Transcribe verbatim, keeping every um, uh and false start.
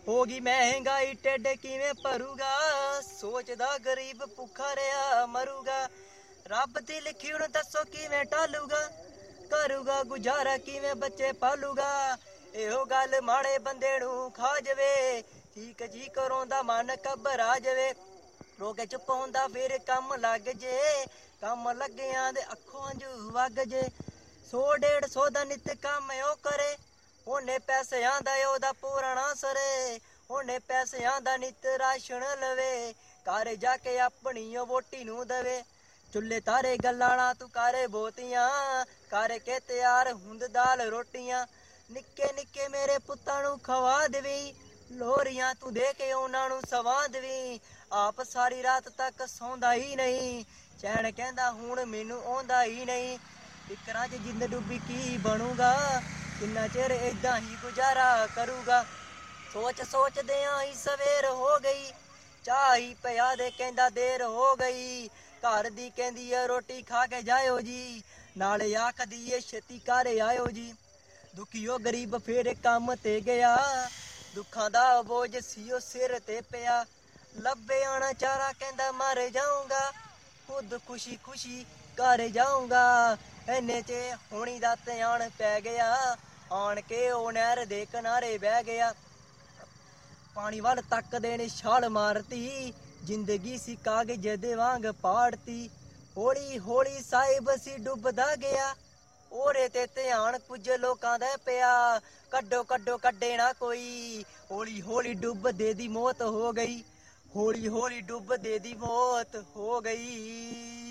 होगी महंगाई टेढ़ किवें भरूगा, सोचदा गरीब भुखा रहा मरूगा। रब दी लिखी हुण दसो किवें टालूगा, करूगा गुजारा किवें बच्चे पालूगा। एहो गल माड़े बंदे नू खा जावे, ठीक जी करोंदा मन घबरा जावे। रोके चुप होंदा फिर कम लग जे, कम लग्गियां दे अखों अंजू वग जे। सौ डेढ़ सौ दा नित कम ओ करे, ओने पैसिਆਂ ਦਾ ਉਹਦਾ ਪੂਰਣਾ ਸਰੇ। ਉਹਨੇ ਪੈਸਿਆਂ ਦਾ ਨਿਤ ਰਾਸ਼ਨ ਲਵੇ, ਘਰ ਜਾ ਕੇ ਆਪਣੀ ਉਹ ਵੋਟੀ ਨੂੰ ਦੇਵੇ। ਚੁੱਲ੍ਹੇ ਤਾਰੇ ਗੱਲਾਂ ਤੂੰ ਕਰ ਬਹੁਤੀਆਂ, ਕਰਕੇ ਤਿਆਰ ਹੁੰਦ ਦਾਲ ਰੋਟੀਆਂ। ਨਿੱਕੇ ਨਿੱਕੇ ਮੇਰੇ ਪੁੱਤਾਂ ਨੂੰ ਖਵਾ ਦੇਵੀਂ, ਲੋਰੀਆਂ ਤੂੰ ਦੇ ਕੇ ਉਹਨਾਂ ਨੂੰ ਸਵਾ ਦੇਵੀਂ। ਆਪ ਸਾਰੀ ਰਾਤ ਤੱਕ ਸੌਂਦਾ ਹੀ ਨਹੀਂ, ਚੈਨ ਕਹਿੰਦਾ ਹੁਣ ਮੈਨੂੰ ਆਉਂਦਾ ਹੀ ਨਹੀਂ। ਫਿਕਰਾਂ 'ਚ ਜਿੰਦ ਡੁੱਬੀ ਕੀ ਬਣੂਗਾ, ਕਿੰਨਾ ਚਿਰ ਏਦਾਂ ਹੀ ਗੁਜ਼ਾਰਾ ਕਰੂਗਾ। ਸੋਚ ਸੋਚਦਿਆਂ ਹੀ ਸਵੇਰ ਹੋ ਗਈ, ਚਾਹ ਹੀ ਪਿਆ ਦੇ ਕਹਿੰਦਾ ਦੇਰ ਹੋ ਗਈ। ਘਰ ਦੀ ਕਹਿੰਦੀ ਏ ਰੋਟੀ ਖਾ ਕੇ ਜਾਇਓ ਜੀ, ਨਾਲੇ ਆਖਦੀ ਏ ਛੇਤੀ ਘਰ ਆਇਓ ਜੀ। ਦੁਖੀ ਉਹ ਗਰੀਬ ਫੇਰ ਕੰਮ ਤੇ ਗਿਆ, ਦੁੱਖਾਂ ਦਾ ਬੋਝ ਸੀ ਉਹ ਸਿਰ ਤੇ ਪਿਆ। ਲੱਭੇ ਆਣਾ ਚਾਰਾ ਕਹਿੰਦਾ ਮਰ ਜਾਊਂਗਾ, ਖੁਦ ਖੁਸ਼ੀ ਖੁਸ਼ੀ ਘਰ ਜਾਊਂਗਾ। ਇੰਨੇ 'ਚ ਹੋਣੀ ਦਾ ਧਿਆਨ ਪੈ ਗਿਆ, ਆਣ ਕੇ ਉਹ ਨਹਿਰ ਦੇ ਕਿਨਾਰੇ ਬਹਿ ਗਿਆ। ਪਾਣੀ ਵੱਲ ਤੱਕਦੇ ਨੇ ਛਾਲ ਮਾਰਤੀ, ਜ਼ਿੰਦਗੀ ਸੀ ਕਾਗਜ਼ ਦੇ ਵਾਂਗ ਪਾੜਤੀ। ਹੌਲੀ ਹੌਲੀ ਸਾਹਿਬ ਸੀ ਡੁੱਬਦਾ ਗਿਆ, ਉਹਦੇ ਤੇ ਧਿਆਨ ਕੁਝ ਲੋਕਾਂ ਦਾ ਪਿਆ। ਕੱਢੋ ਕੱਢੋ ਕੱਢੇ ਨਾ ਕੋਈ, ਹੌਲੀ ਹੌਲੀ ਡੁੱਬਦੇ ਦੀ ਮੌਤ ਹੋ ਗਈ। ਹੌਲੀ ਹੌਲੀ ਡੁੱਬਦੇ ਦੀ ਮੌਤ ਹੋ ਗਈ।